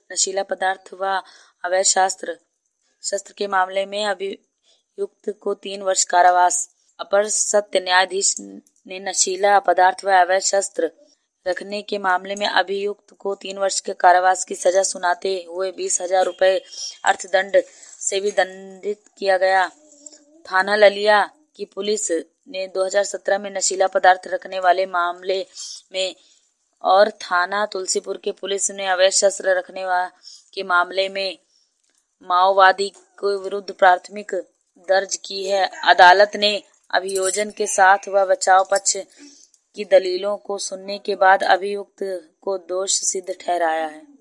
नशीला पदार्थ व अवैध शस्त्र के मामले में अभियुक्त को 3 वर्ष कारावास। अपर सत्र न्यायाधीश ने नशीला पदार्थ व अवैध शस्त्र रखने के मामले में अभियुक्त को 3 वर्ष के कारावास की सजा सुनाते हुए 20,000 रुपये अर्थदंड से भी दंडित किया गया। थाना ललिया की पुलिस ने 2017 में नशीला पदार्थ रखने वाले मामले में और थाना तुलसीपुर के पुलिस ने अवैध शस्त्र रखने के मामले में माओवादी के विरुद्ध प्राथमिक दर्ज की है। अदालत ने अभियोजन के साथ व बचाव पक्ष की दलीलों को सुनने के बाद अभियुक्त को दोष सिद्ध ठहराया है।